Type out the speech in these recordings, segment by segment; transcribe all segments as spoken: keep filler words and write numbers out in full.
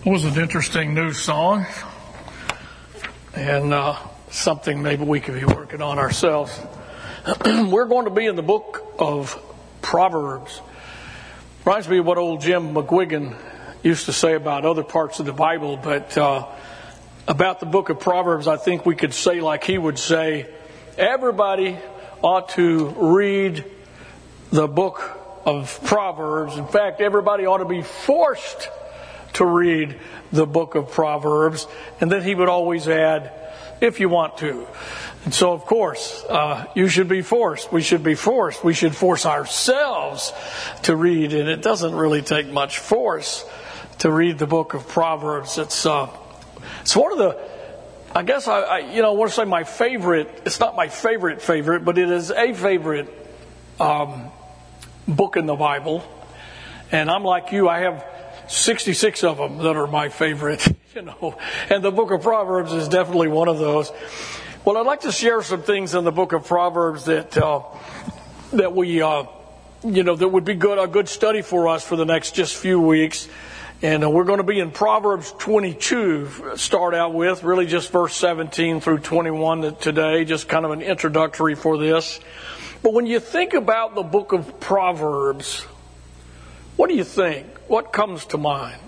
Was an interesting new song, and uh, something maybe we could be working on ourselves. We're going to be in the book of Proverbs. Reminds me of what old Jim McGuigan used to say about other parts of the Bible, but uh, about the book of Proverbs, I think we could say like he would say, everybody ought to read the book of Proverbs. In fact, everybody ought to be forced to read the book of Proverbs. And then he would always add, if you want to. And so, of course, uh, you should be forced. We should be forced. We should force ourselves to read. And it doesn't really take much force to read the book of Proverbs. It's, uh, it's one of the, I guess I, I, you know, I want to say my favorite, it's not my favorite favorite, but it is a favorite um, book in the Bible. And I'm like you, I have sixty-six of them that are my favorite, you know, and the book of Proverbs is definitely one of those. Well, I'd like to share some things in the book of Proverbs that, uh, that we, uh, you know, that would be good, a good study for us for the next just few weeks. And uh, we're going to be in Proverbs twenty-two, start out with, really just verse seventeen through twenty-one today, just kind of an introductory for this. But when you think about the book of Proverbs, what do you think? What comes to mind?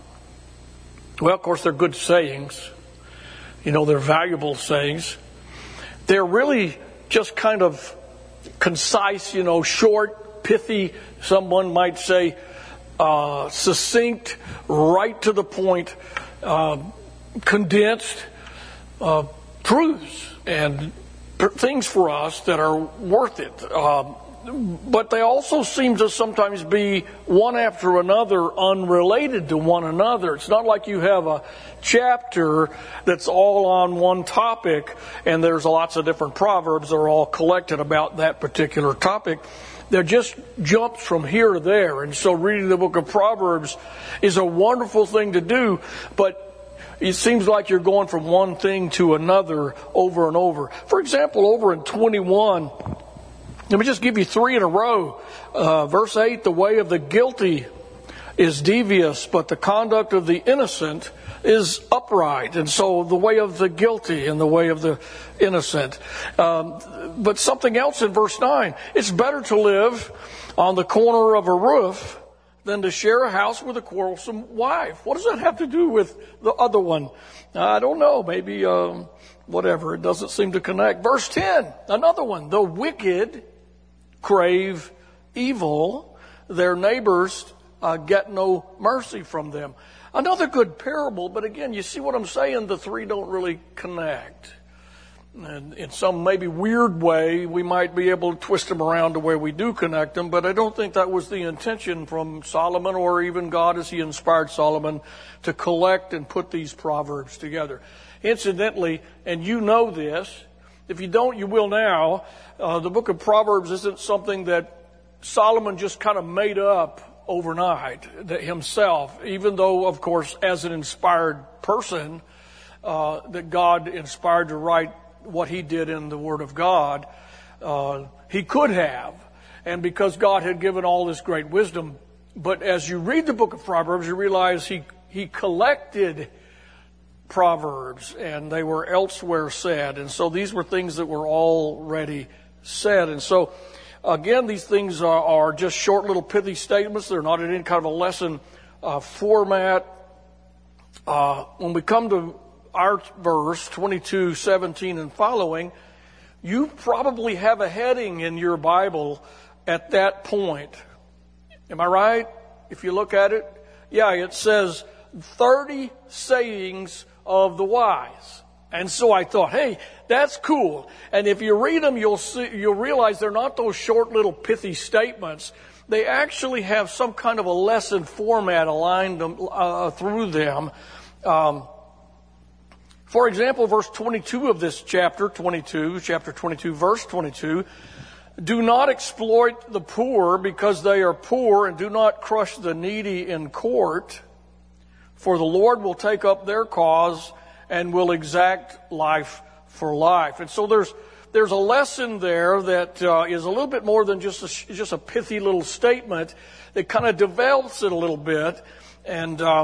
Well, of course, they're good sayings. You know, they're valuable sayings. They're really just kind of concise, you know, short, pithy, someone might say, uh, succinct, right to the point, uh, condensed uh, truths and things for us that are worth it. Uh, But they also seem to sometimes be one after another, unrelated to one another. It's not like you have a chapter that's all on one topic and there's lots of different proverbs that are all collected about that particular topic. They're just jumps from here to there. And so reading the book of Proverbs is a wonderful thing to do, but it seems like you're going from one thing to another over and over. For example, over in twenty-one, let me just give you three in a row. Uh, verse eight, the way of the guilty is devious, but the conduct of the innocent is upright. And so the way of the guilty and the way of the innocent. Um, but something else in verse nine, it's better to live on the corner of a roof than to share a house with a quarrelsome wife. What does that have to do with the other one? I don't know. Maybe um, whatever. It doesn't seem to connect. Verse ten, another one. The wicked crave evil, their neighbors uh, get no mercy from them. Another good parable, but again, you see what I'm saying? The three don't really connect. And in some maybe weird way, we might be able to twist them around to where we do connect them, but I don't think that was the intention from Solomon or even God as he inspired Solomon to collect and put these proverbs together. Incidentally, and you know this, if you don't, you will now. Uh, the book of Proverbs isn't something that Solomon just kind of made up overnight that himself, even though, of course, as an inspired person, uh, that God inspired to write what he did in the Word of God, uh, he could have. And because God had given all this great wisdom. But as you read the book of Proverbs, you realize he, he collected Proverbs, and they were elsewhere said. And so these were things that were already said. And so, again, these things are, are just short little pithy statements. They're not in any kind of a lesson uh, format. Uh, when we come to our verse, twenty-two seventeen and following, you probably have a heading in your Bible at that point. Am I right? If you look at it, yeah, it says thirty sayings of the wise. And so I thought, hey, that's cool. And if you read them, you'll see, you'll realize they're not those short little pithy statements. They actually have some kind of a lesson format aligned them, uh, through them. Um, for example, verse twenty-two of this chapter, twenty-two, chapter twenty-two, verse twenty-two, do not exploit the poor because they are poor, and do not crush the needy in court. For the Lord will take up their cause and will exact life for life. And so there's there's a lesson there that uh, is a little bit more than just a, just a pithy little statement. It kind of develops it a little bit. And um,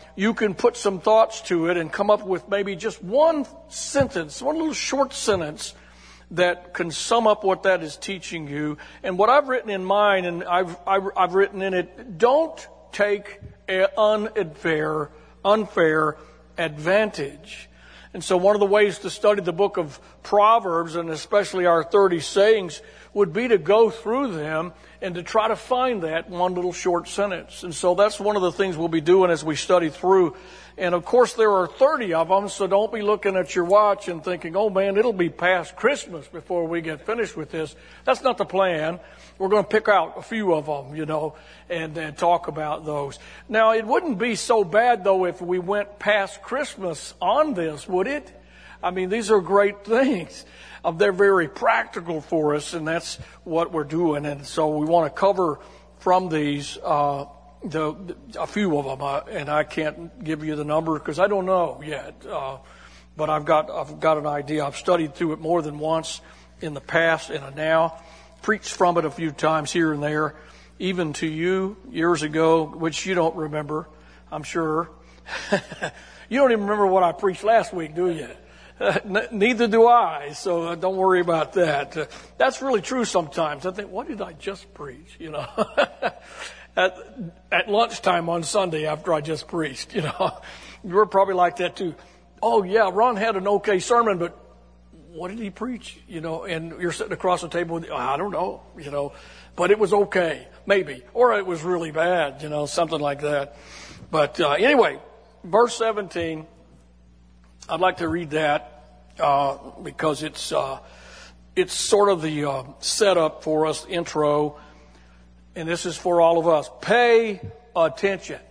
you can put some thoughts to it and come up with maybe just one sentence, one little short sentence that can sum up what that is teaching you. And what I've written in mine, and I've, I've, I've written in it, don't take an unfair, unfair advantage. And so one of the ways to study the book of Proverbs, and especially our thirty sayings, would be to go through them and to try to find that one little short sentence. And so that's one of the things we'll be doing as we study through. And of course there are thirty of them, so don't be looking at your watch and thinking, oh man, it'll be past Christmas before we get finished with this. That's not the plan. We're going to pick out a few of them, you know, and, and talk about those. Now, it wouldn't be so bad, though, if we went past Christmas on this, would it? I mean, these are great things. Uh, they're very practical for us, and that's what we're doing. And so we want to cover from these uh, the, the, a few of them, uh, and I can't give you the number because I don't know yet. Uh, but I've got I've got an idea. I've studied through it more than once in the past and now. Preached from it a few times here and there, even to you years ago, which you don't remember, I'm sure. You don't even remember what I preached last week, do you? Uh, n- neither do I, so uh, don't worry about that. Uh, that's really true sometimes. I think, what did I just preach? You know, at, at lunchtime on Sunday after I just preached, you know. You were probably like that too. Oh yeah, Ron had an okay sermon, but what did he preach? You know, and you're sitting across the table with, I don't know, you know, but it was okay, maybe. Or it was really bad, you know, something like that. But uh, anyway, verse seventeen, I'd like to read that uh, because it's uh, it's sort of the uh, setup for us, intro, and this is for all of us. Pay attention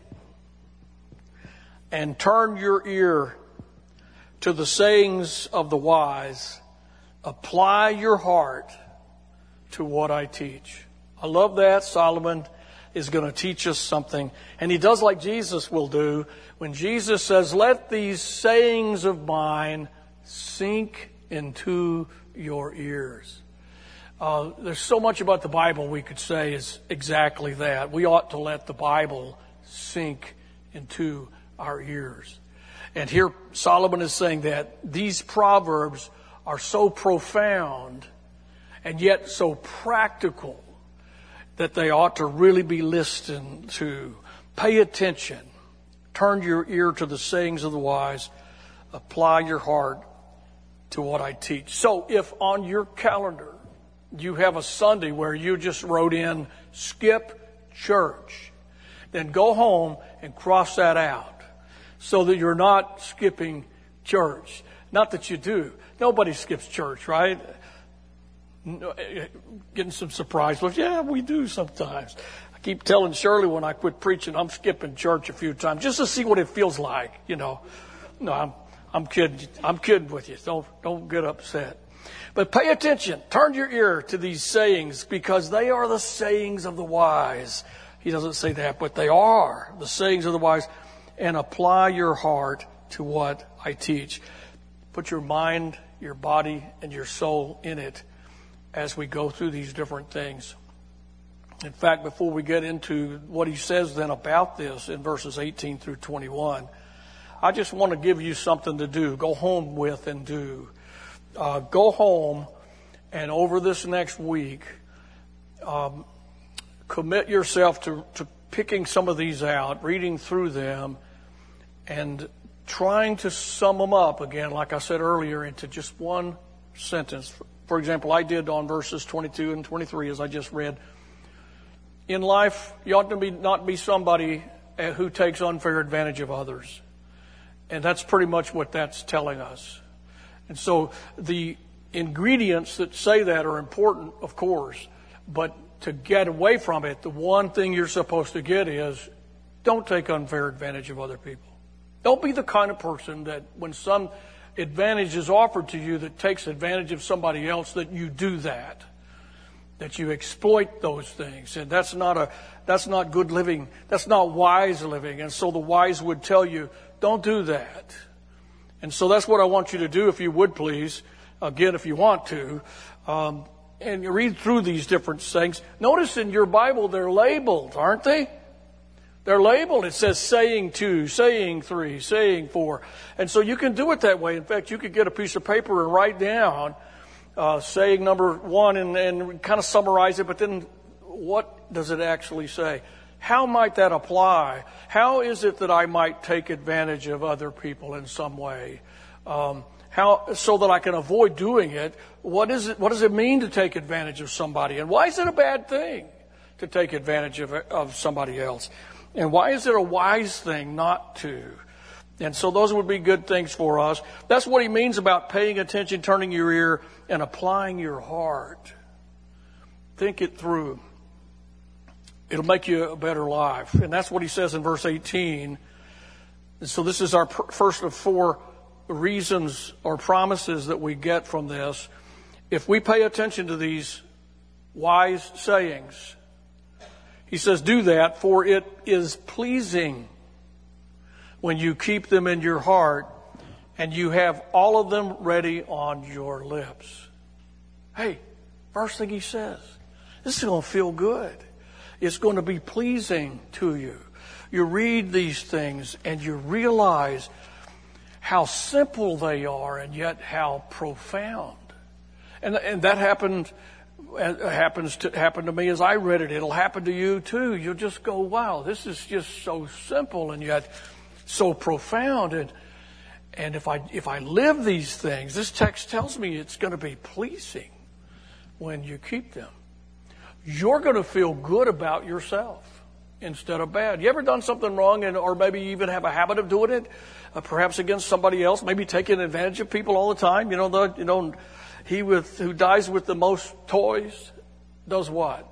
and turn your ear to the sayings of the wise. Apply your heart to what I teach. I love that. Solomon is going to teach us something. And he does like Jesus will do when Jesus says, let these sayings of mine sink into your ears. Uh, there's so much about the Bible we could say is exactly that. We ought to let the Bible sink into our ears. And here Solomon is saying that these proverbs are so profound and yet so practical that they ought to really be listened to. Pay attention. Turn your ear to the sayings of the wise. Apply your heart to what I teach. So if on your calendar you have a Sunday where you just wrote in skip church, then go home and cross that out, so that you're not skipping church. Not that you do. Nobody skips church, right? Getting some surprise looks. Yeah, we do sometimes. I keep telling Shirley when I quit preaching, I'm skipping church a few times just to see what it feels like, you know. No, I'm I'm kidding. I'm kidding with you. Don't don't get upset. But pay attention. Turn your ear to these sayings because they are the sayings of the wise. He doesn't say that, but they are the sayings of the wise. And apply your heart to what I teach. Put your mind, your body, and your soul in it as we go through these different things. In fact, before we get into what he says then about this in verses eighteen through twenty-one, I just want to give you something to do. Go home with and do. Uh, go home and over this next week, um, commit yourself to, to picking some of these out, reading through them, and trying to sum them up again, like I said earlier, into just one sentence. For example, I did on verses twenty-two and twenty-three, as I just read. In life, you ought to be not be somebody who takes unfair advantage of others. And that's pretty much what that's telling us. And so the ingredients that say that are important, of course, but to get away from it, the one thing you're supposed to get is don't take unfair advantage of other people. Don't be the kind of person that when some advantage is offered to you that takes advantage of somebody else, that you do that, that you exploit those things. And that's not a, that's not good living. That's not wise living. And so the wise would tell you, don't do that. And so that's what I want you to do, if you would please, again, if you want to, um, and you read through these different things. Notice in your Bible they're labeled, aren't they? They're labeled. It says saying two, saying three, saying four. And so you can do it that way. In fact, you could get a piece of paper and write down uh, saying number one and, and kind of summarize it, but then what does it actually say? How might that apply? How is it that I might take advantage of other people in some way? Um, how so that I can avoid doing it? What is it? What does it mean to take advantage of somebody? And why is it a bad thing to take advantage of of somebody else? And why is it a wise thing not to? And so those would be good things for us. That's what he means about paying attention, turning your ear, and applying your heart. Think it through. It'll make you a better life. And that's what he says in verse eighteen. And so this is our pr- first of four reasons or promises that we get from this. If we pay attention to these wise sayings, he says, do that, for it is pleasing when you keep them in your heart and you have all of them ready on your lips. Hey, first thing he says, this is going to feel good. It's going to be pleasing to you. You read these things and you realize how simple they are and yet how profound. And, and that happened It happens to happen to me as I read it. It'll happen to you too. You'll just go, wow, this is just so simple and yet so profound. And and if I if I live these things, this text tells me it's going to be pleasing when you keep them. You're going to feel good about yourself instead of bad. You ever done something wrong, and or maybe you even have a habit of doing it, uh, perhaps against somebody else, maybe taking advantage of people all the time? You know, the, you know. He with who dies with the most toys does what?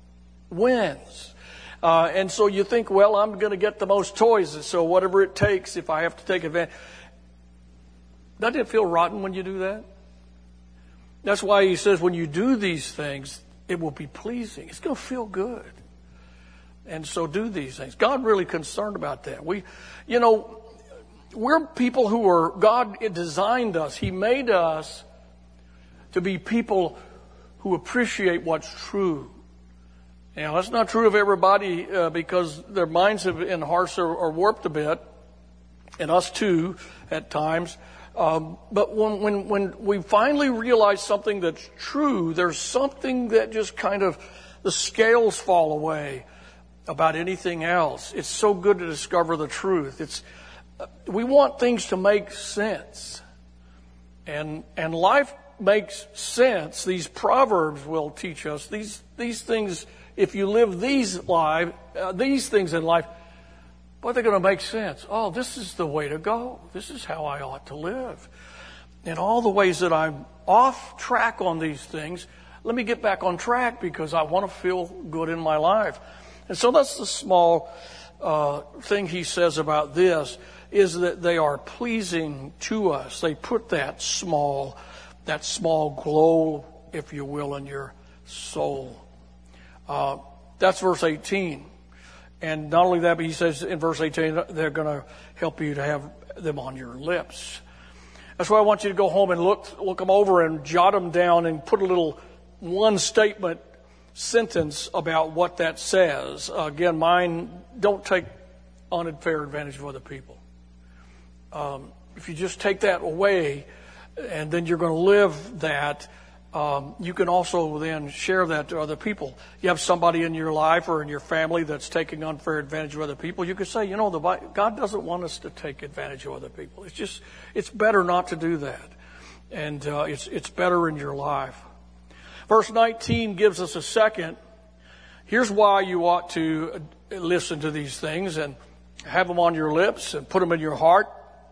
Wins. Uh, and so you think, well, I'm going to get the most toys, so whatever it takes, if I have to take advantage. Doesn't it feel rotten when you do that? That's why he says when you do these things, it will be pleasing. It's going to feel good. And so do these things. God really concerned about that. We, you know, we're people who are, God designed us. He made us to be people who appreciate what's true. Now, that's not true of everybody uh, because their minds have, and hearts are, are warped a bit, and us too at times. Um, but when, when, when we finally realize something that's true, there's something that just kind of, the scales fall away about anything else. It's so good to discover the truth. It's, uh, we want things to make sense. And, and life makes sense. These proverbs will teach us these these things. If you live these life, uh, these things in life, but they're going to make sense. Oh, this is the way to go. This is how I ought to live. In all the ways that I'm off track on these things, let me get back on track because I want to feel good in my life. And so that's the small uh, thing he says about this, is that they are pleasing to us. They put that small that small glow, if you will, in your soul. Uh, that's verse eighteen. And not only that, but he says in verse eighteen, they're going to help you to have them on your lips. That's why I want you to go home and look look them over and jot them down and put a little one statement sentence about what that says. Uh, again, mine, don't take unfair advantage of other people. Um, if you just take that away, and then you're going to live that, um, you can also then share that to other people. You have somebody in your life or in your family that's taking unfair advantage of other people. You could say, you know, the God doesn't want us to take advantage of other people. It's just, it's better not to do that. And uh, it's it's better in your life. Verse nineteen gives us a second. Here's why you ought to listen to these things and have them on your lips and put them in your heart,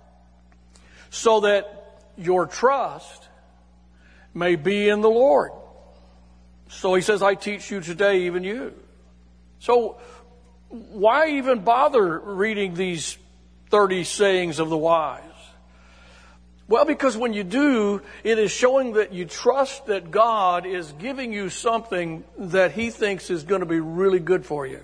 so that your trust may be in the Lord. So he says, I teach you today, even you. So why even bother reading these thirty sayings of the wise? Well, because when you do, it is showing that you trust that God is giving you something that he thinks is going to be really good for you.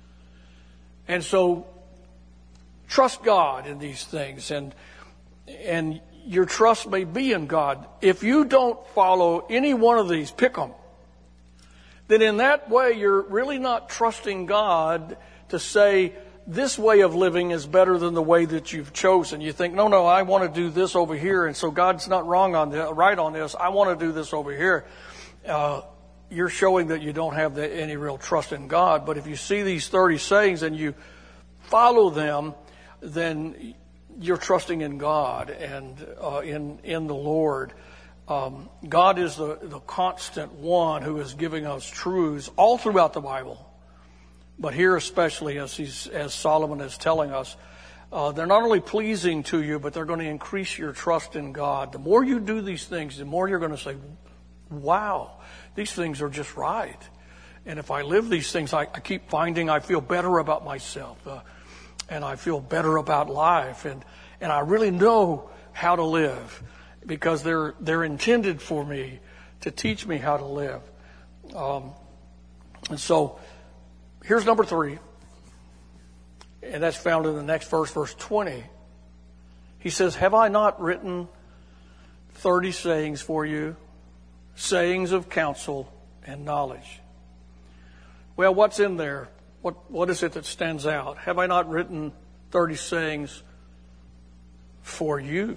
And so trust God in these things, and and your trust may be in God. If you don't follow any one of these, pick them, then in that way you're really not trusting God to say, this way of living is better than the way that you've chosen. You think, no, no, I want to do this over here, and so God's not wrong on this, right on this. I want to do this over here. Uh, you're showing that you don't have the, any real trust in God. But if you see these thirty sayings and you follow them, then you're trusting in God and uh, in in the Lord. Um, God is the, the constant one who is giving us truths all throughout the Bible. But here especially, as he's, as Solomon is telling us, uh, they're not only pleasing to you, but they're going to increase your trust in God. The more you do these things, the more you're going to say, wow, these things are just right. And if I live these things, I, I keep finding I feel better about myself. Uh, and I feel better about life. And, and I really know how to live because they're, they're intended for me to teach me how to live. Um, and so, here's number three, and that's found in the next verse, verse twenty. He says, have I not written thirty sayings for you, sayings of counsel and knowledge? Well, what's in there? What What is it that stands out? Have I not written thirty sayings for you?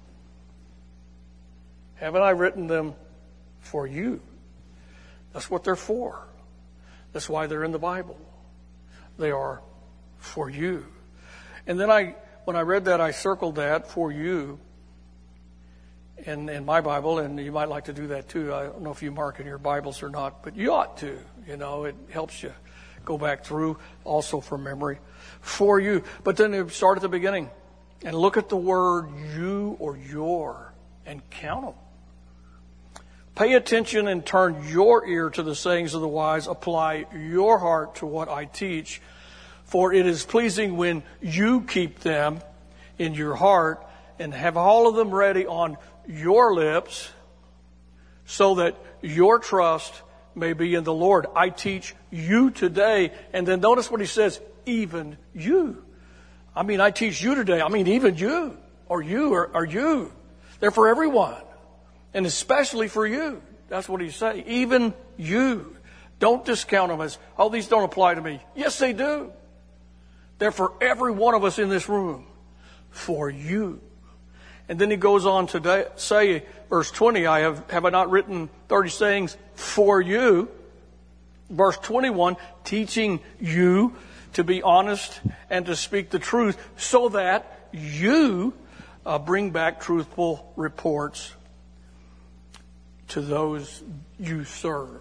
Haven't I written them for you? That's what they're for. That's why they're in the Bible. They are for you. And then I, when I read that, I circled that for you in, in my Bible, and you might like to do that too. I don't know if you mark in your Bibles or not, but you ought to. You know, it helps you go back through also from memory. For you. But then you start at the beginning and look at the word you or your and count them. Pay attention and turn your ear to the sayings of the wise. Apply your heart to what I teach. For it is pleasing when you keep them in your heart and have all of them ready on your lips so that your trust may be in the Lord. I teach you today. And then notice what he says, even you. I mean, I teach you today. I mean, even you or you or, or you. They're for everyone. And especially for you. That's what he's saying. Even you. Don't discount them as, oh, these don't apply to me. Yes, they do. They're for every one of us in this room. For you. And then he goes on to say, verse twenty, I have, have I not written thirty sayings for you? Verse twenty-one, teaching you to be honest and to speak the truth so that you uh, bring back truthful reports to those you serve.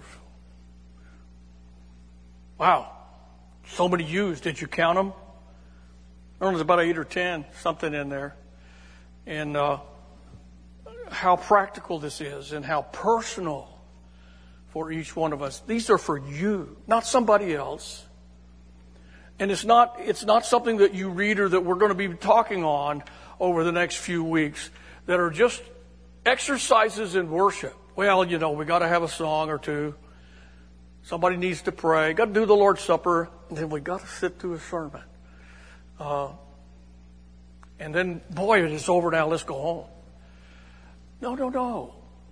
Wow. So many yous. Did you count them? I don't know, there's about eight or ten, something in there. And uh, how practical this is and how personal for each one of us. These are for you, not somebody else. And it's not, it's not something that you read or that we're going to be talking on over the next few weeks that are just exercises in worship. Well, you know, we got to have a song or two. Somebody needs to pray. Got to do the Lord's Supper. And then we got to sit through a sermon. Uh, and then, boy, it's over now. Let's go home. No, no, no.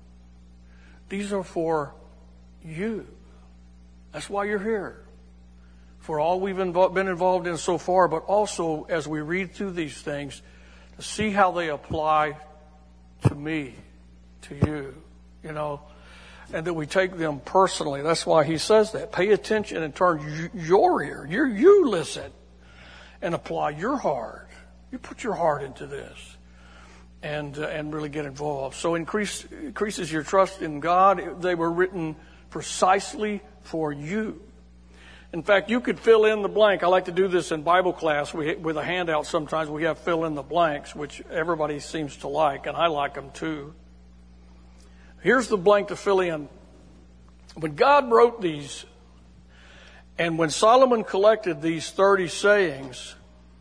These are for you. That's why you're here. For all we've invo- been involved in so far, but also as we read through these things, to see how they apply to me, to you. You know, and that we take them personally. That's why he says that. Pay attention and turn your ear. You, you listen and apply your heart. You put your heart into this and uh, and really get involved. So increase increases your trust in God. They were written precisely for you. In fact, you could fill in the blank. I like to do this in Bible class. We, with a handout sometimes we have fill in the blanks, which everybody seems to like, and I like them too. Here's the blank to fill in. When God wrote these, and when Solomon collected these thirty sayings,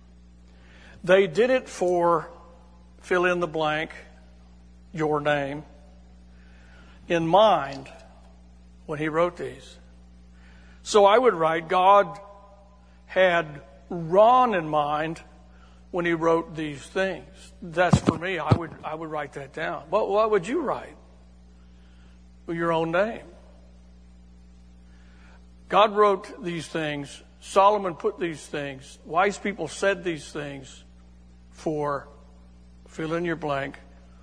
they did it for, fill in the blank, your name, in mind when he wrote these. So I would write, God had Ron in mind when he wrote these things. That's for me. I would I would write that down. What, what would you write? With your own name. God wrote these things Solomon put these things, wise people said these things for, fill in your blank.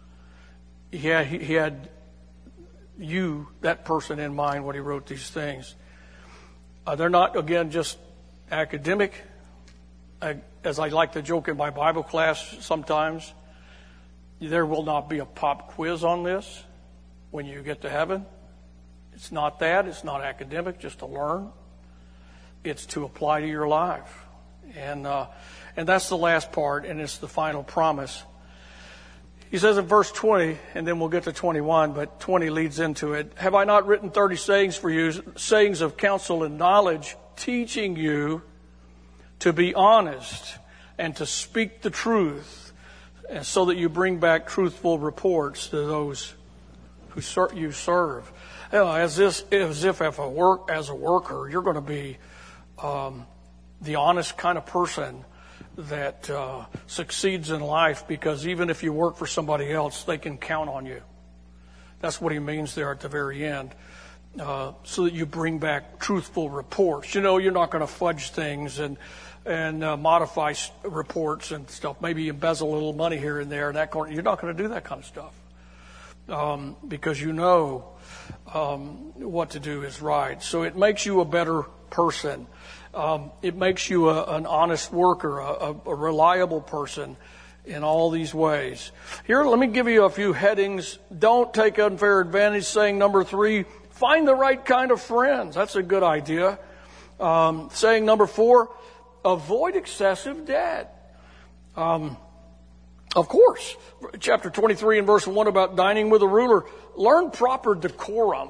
He had, he had you, that person, in mind when he wrote these things. Uh, they're not, again, just academic. I, as I like to joke in my Bible class sometimes, there will not be a pop quiz on this when you get to heaven. It's not that. It's not academic, just to learn. It's to apply to your life. And uh, and that's the last part, and it's the final promise. He says in verse twenty, and then we'll get to twenty-one, but twenty leads into it. Have I not written thirty sayings for you, sayings of counsel and knowledge, teaching you to be honest and to speak the truth, and so that you bring back truthful reports to those who ser- you serve. You know, as this, as if if a work as a worker, you're going to be um, the honest kind of person that uh, succeeds in life, because even if you work for somebody else, they can count on you. That's what he means there at the very end. Uh, so that you bring back truthful reports. You know, you're not going to fudge things and and uh, modify reports and stuff. Maybe embezzle a little money here and there. And that you're not going to do that kind of stuff um, because you know um, what to do is right. So it makes you a better person. Um, it makes you a, an honest worker, a, a reliable person in all these ways. Here, let me give you a few headings. Don't take unfair advantage. Saying number three, find the right kind of friends. That's a good idea. Um, saying number four, avoid excessive debt. Um, of course, chapter twenty-three and verse one about dining with a ruler. Learn proper decorum.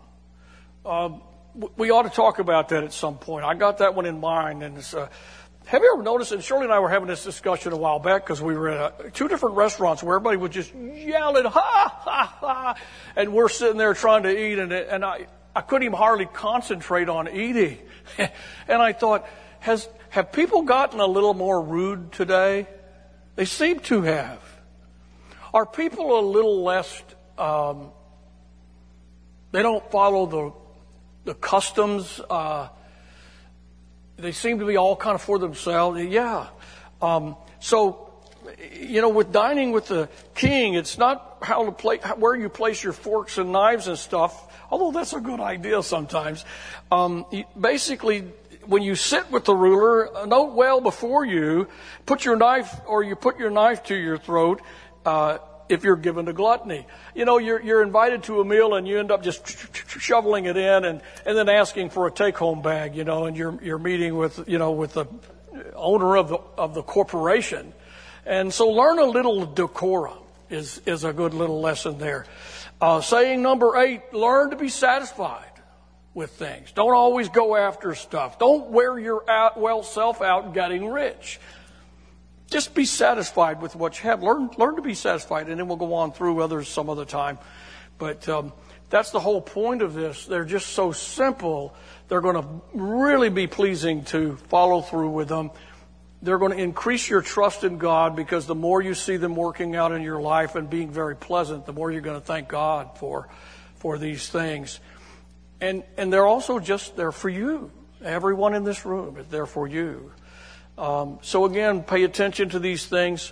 Um, we ought to talk about that at some point. I got that one in mind. And it's, uh, have you ever noticed, and Shirley and I were having this discussion a while back because we were at a, two different restaurants where everybody was just yelling, ha, ha, ha, and we're sitting there trying to eat, and, and I, I couldn't even hardly concentrate on eating. And I thought, has have people gotten a little more rude today? They seem to have. Are people a little less, um, they don't follow the the customs, uh, they seem to be all kind of for themselves. Yeah. Um, so, you know, with dining with the king, it's not how to play, where you place your forks and knives and stuff, although that's a good idea sometimes. Um, basically, when you sit with the ruler, note well before you, put your knife, or you put your knife to your throat, uh, if you're given to gluttony. You know, you're, you're invited to a meal and you end up just shoveling it in and, and then asking for a take-home bag, you know, and you're, you're meeting with, you know, with the owner of the, of the corporation. And so learn a little decorum is, is a good little lesson there. Uh, saying number eight, learn to be satisfied with things. Don't always go after stuff. Don't wear your out, well self out getting rich. Just be satisfied with what you have. Learn, learn to be satisfied, and then we'll go on through others some other time. But um, that's the whole point of this. They're just so simple. They're going to really be pleasing to follow through with them. They're going to increase your trust in God, because the more you see them working out in your life and being very pleasant, the more you're going to thank God for for these things. And and they're also just there for you. Everyone in this room is there for you. Um, so again, pay attention to these things.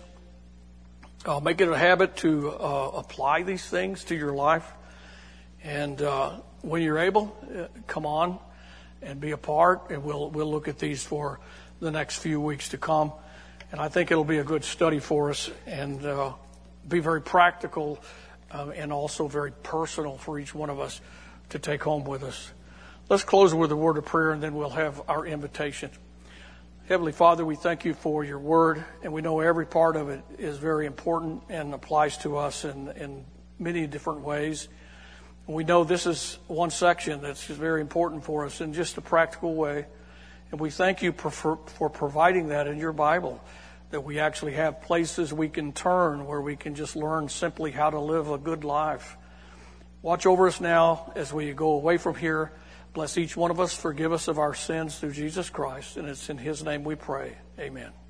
Uh, make it a habit to uh, apply these things to your life. And uh, when you're able, uh, come on and be a part. And we'll we'll look at these for the next few weeks to come. And I think it'll be a good study for us, and uh, be very practical uh, and also very personal for each one of us to take home with us. Let's close with a word of prayer, and then we'll have our invitation. Heavenly Father, we thank you for your word, and we know every part of it is very important and applies to us in, in many different ways. We know this is one section that's very important for us in just a practical way. And we thank you for, for providing that in your Bible, that we actually have places we can turn where we can just learn simply how to live a good life. Watch over us now as we go away from here. Bless each one of us. Forgive us of our sins through Jesus Christ. And it's in his name we pray. Amen.